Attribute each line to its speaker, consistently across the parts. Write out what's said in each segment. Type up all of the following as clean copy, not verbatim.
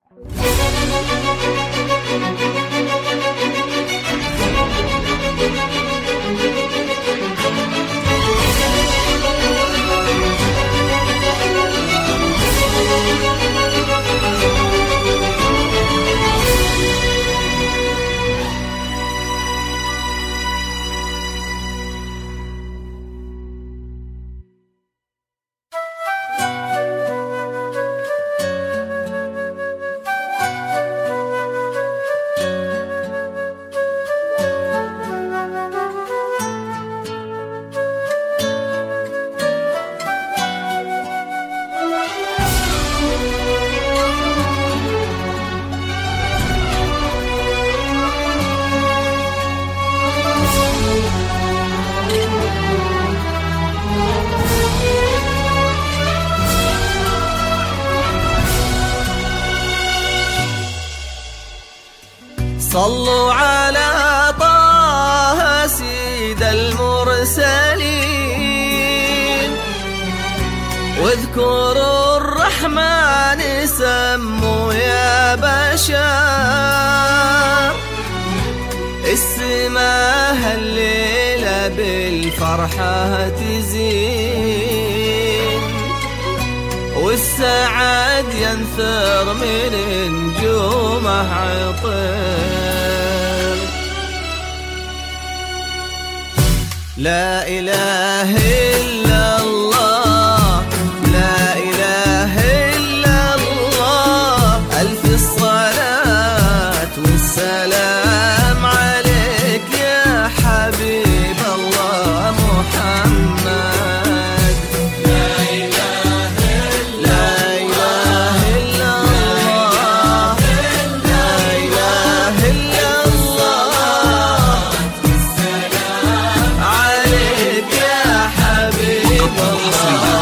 Speaker 1: صلوا على طه سيد المرسلين، واذكروا الرحمن سموا يا بشر. السماء الليلة بالفرحة تزين، والسعد ينثر من نجومه عطر. لا إله إلا الله، لا إله إلا الله، ألف الصلاة والسلام عليك يا حبيب الله محمد. لا إله إلا الله، لا إله إلا الله، عليك يا حبيب الله.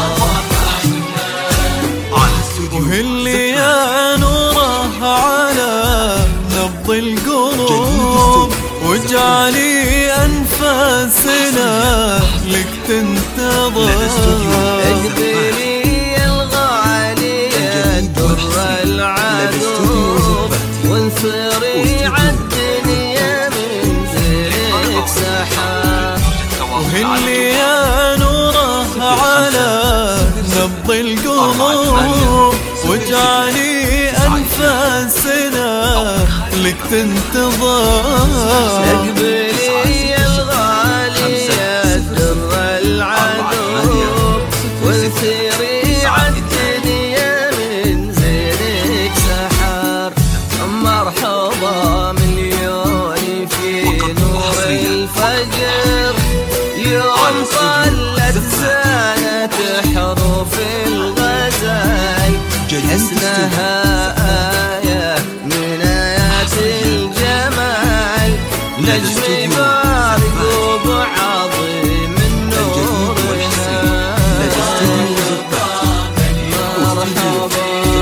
Speaker 2: وهلي يا نوره على نبض القلوب، واجعلي أنفاسنا لك تنتظر.
Speaker 1: اقبلي الغالية در العدو، وانثري عالدنيا من زيك سحاب.
Speaker 2: وهلي يا نوره على نبض القلوب، واجعلي أنفاسنا لك تنتظر.
Speaker 1: اقبلي الغالية در العدو، وانثري عالدنيا من زينك سحر. مرحبا مليون في نور الفجر، يوم طلت زانت حروف الغزل، حسنها آية من آيات الجمال. نجم بارق وبعظيم نورها. مرحبا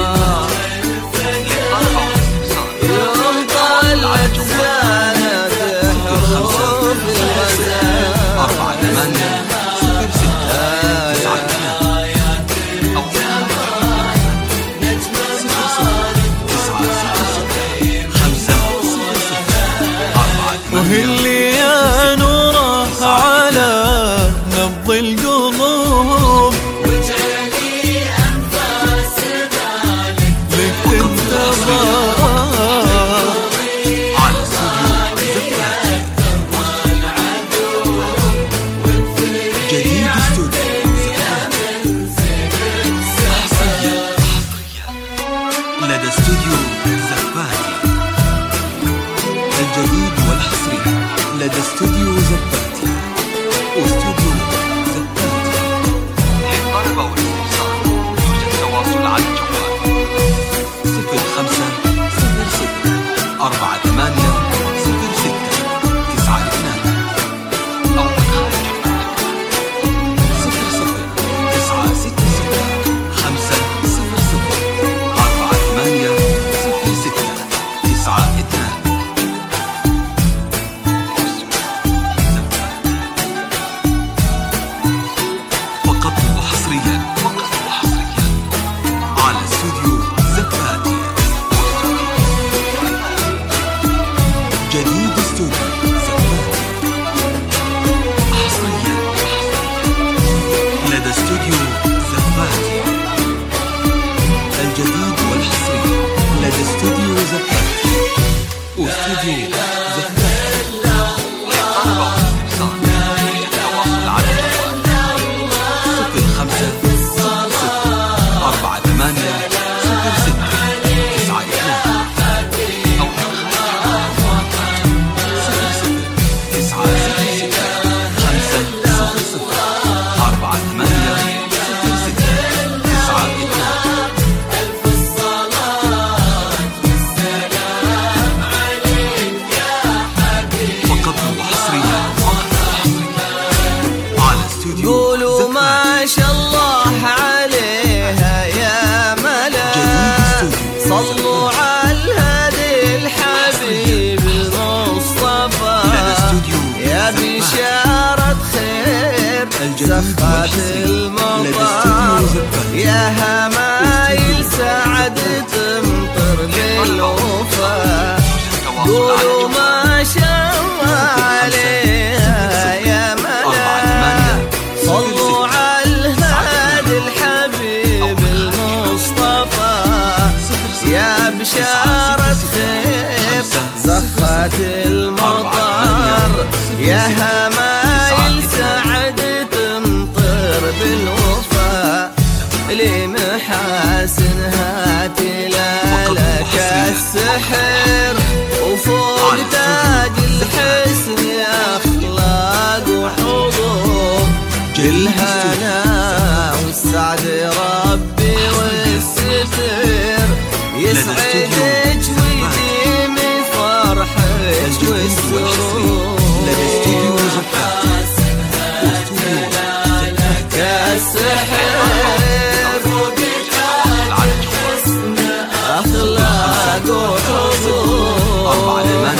Speaker 1: يوم طلت زانت حروف الغزل.
Speaker 2: وهلي يا نوره على نبض القلوب، واجعلي أنفاسنا لك تنتظر. جديد لدى استوديو زفاتي. الجديد والحصري لدى استوديو زفاتي واستوديو زفاتي. للطلب والاستفسار يوجد تواصل على الجوال 0506 48 06 92 أو من خارج المملكة 00966 500 48 06 92.
Speaker 1: صلوا على الهادي الحبيب المصطفى يا بشارة خير زفات المطر يا همايل سعد تمطر بالوفا قولوا ما شاء الله عليها يا ملا صلوا على الهادي الحبيب المصطفى يا بشارة خير زفات المطر يا همايل سعد تمطر بالوفا لمحاسنها تلالك السحر وفوق تاج الحسن أخلاق وحضور الهنا والسعد ربي والستر يسعدك ويديم فرحك والسرور كالسحر أخلاق وحضور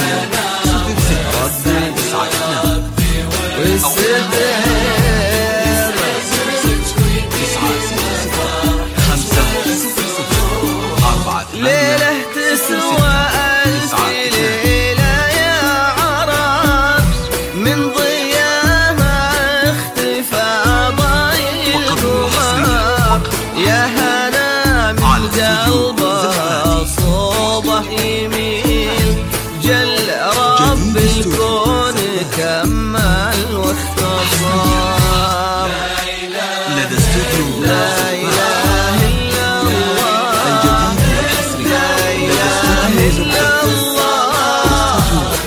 Speaker 1: ليلة تسوى ألف ليلة يا عرب من ضياها اختفى ضي القمر يا هنا من قلبه صوبه يميل جل رب الكون كمل واختصر
Speaker 2: لدى استوديو
Speaker 1: لا إله إلا الله لا إله إلا الله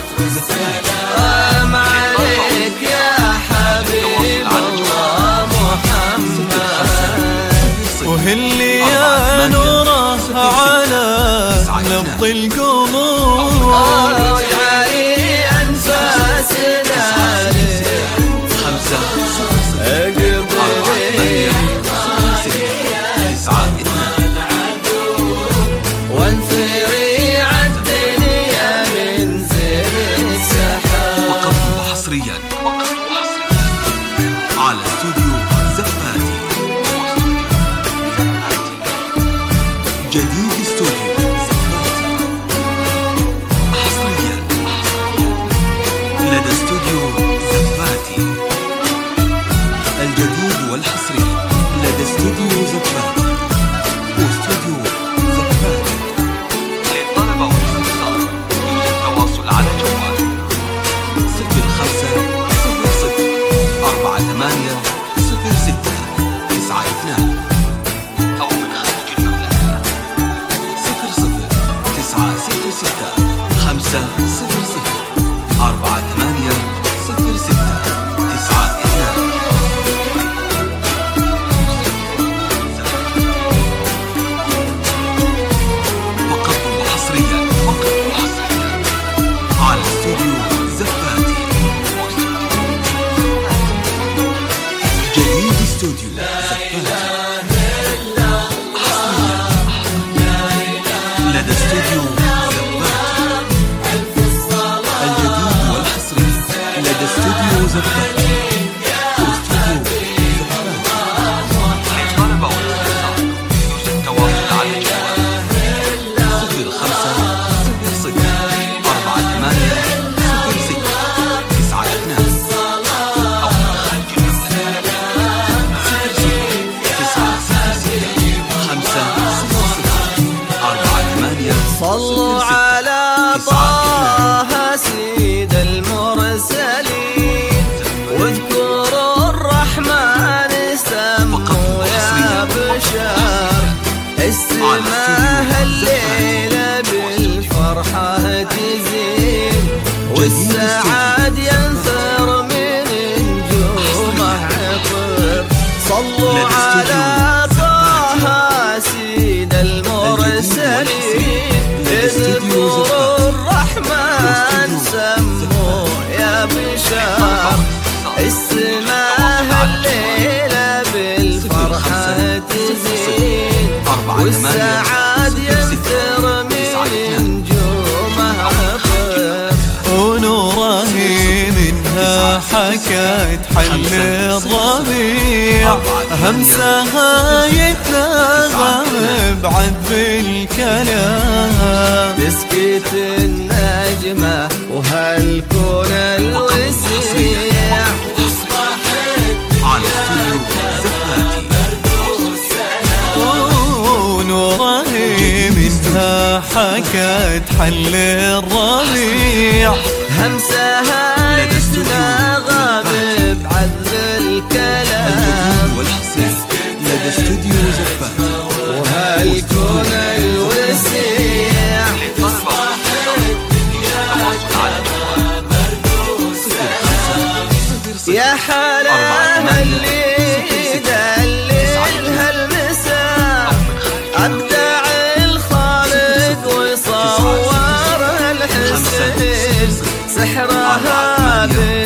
Speaker 1: سلام عليك يا حبيب الله محمد
Speaker 3: وهلي يا نوره على نبض القلوب
Speaker 1: واجعلي أنفاسنا وانثري عالدنيا من زر السحاب
Speaker 2: وقف حصريا على استوديو زفاتي جديد استوديو زفاتي حصريا لدى استوديو زفاتي الجديد والحصري لدى استوديو زفاتي واستوديو زفاتي للطلبة والاستفسار يمكن التواصل على جوال 05-48-06-92 أو من خارج المملكة 0066-500-06-92 وقف حصريا على استوديو زفاتي جديد استوديو زفاتي لدى استوديو زفاتي الجديد والحصري لدى استوديو زفاتي واستوديو زفاتي للطلبة والاستفسار يرجى التواصل على جوال 05-06-96-500-6
Speaker 1: صلوا على طه سيد المرسلين واذكروا الرحمن سموا يا بشر السماء الليلة بالفرحة تزين والسعاد ينثر من نجومه عطر صلوا على طه سيد المرسلين اذكروا الرحمن سموا يا بشر السماء الليلة بالفرحة تزين والسعاد ينثر
Speaker 3: حكت حل الربيع، همسها يتنغم بعذب الكلام.
Speaker 1: تسكت النجمة وهالكون الوسيع،
Speaker 3: ونوره منها حكت حل الربيع،
Speaker 1: همسها يتنغم بعذب الكلام.
Speaker 2: لدى استوديو زفات
Speaker 1: وهالكون الوسيع، يا حلاها اللي دللها المساء، أبدع الخالق وصورها الحسين، سحرها